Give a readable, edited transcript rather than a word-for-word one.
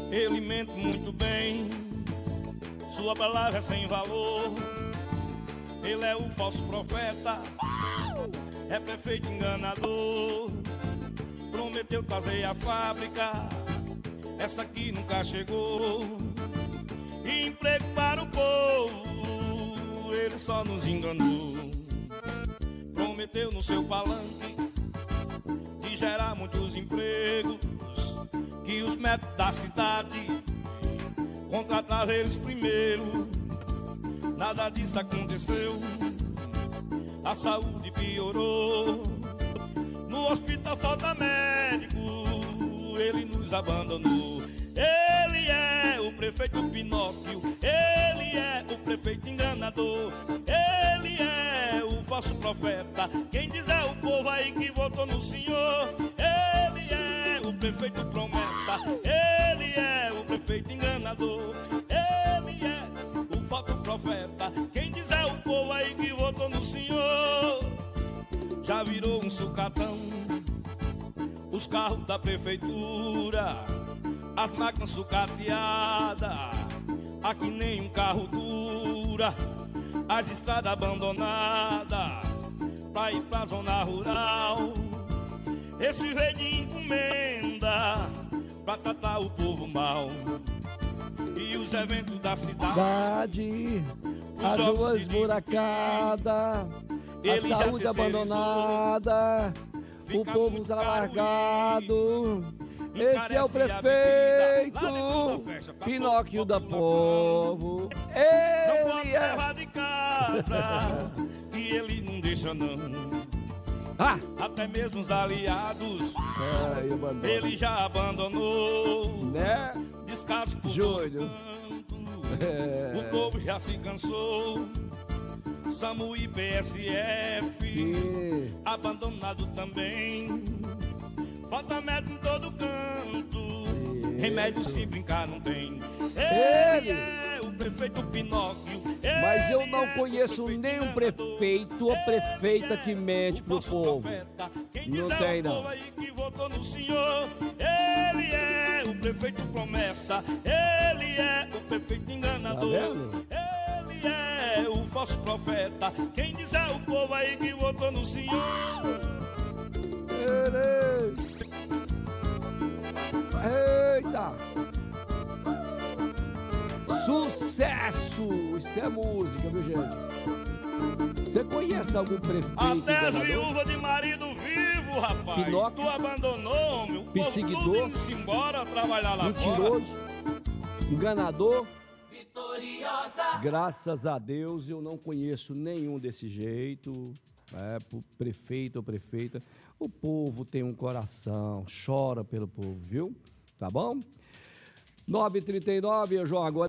Ele mente muito bem, sua palavra é sem valor. Ele é o falso profeta, é perfeito enganador. Prometeu trazer a fábrica, essa aqui nunca chegou. E emprego para o povo, ele só nos enganou. Prometeu no seu palanque de gerar muitos empregos, que os médicos da cidade contrataram eles primeiro. Nada disso aconteceu, a saúde piorou. No hospital falta médico, ele nos abandonou. Ele é o prefeito Pinóquio, ele é o prefeito enganador. Ele é o falso profeta, quem diz é o povo aí que votou no senhor. Ele é o prefeito promessa, ele é o prefeito enganador. Ele é o falso profeta, quem diz é o povo aí que votou no senhor. Já virou um sucatão os carros da prefeitura, as máquinas sucateadas, aqui nem um carro dura. As estradas abandonadas pra ir pra zona rural. Esse rei de encomenda pra tratar o povo mal. E os eventos da cidade, as ruas esburacadas, a saúde abandonada, o povo tá largado. Esse é o prefeito Pinóquio da povo. Ele é de casa e ele não deixa não. Até mesmo os aliados ele já abandonou, né? Descaso por todo canto, o povo já se cansou. SAMU e PSF abandonado também. Falta médico em todo canto, remédio se brincar não tem. Ele é o prefeito Pinóquio. Mas eu não conheço nenhum prefeito ou prefeita que mente pro povo. Não tem não. Que votou no senhor. Ele é o prefeito promessa, ele é o prefeito enganador. Ele é o falso profeta, quem diz é o povo aí que votou no senhor. Eita! Sucesso! Isso é música, viu, gente? Você conhece algum prefeito? Até as viúvas de marido vivo, rapaz. Pinóquio, tu abandonou, meu perseguidor, povo embora trabalhar lá mentiroso, fora. Enganador. Vitoriosa. Graças a Deus eu não conheço nenhum desse jeito. Prefeito ou prefeita. O povo tem um coração, chora pelo povo, viu? Tá bom? 9h39, João, agora.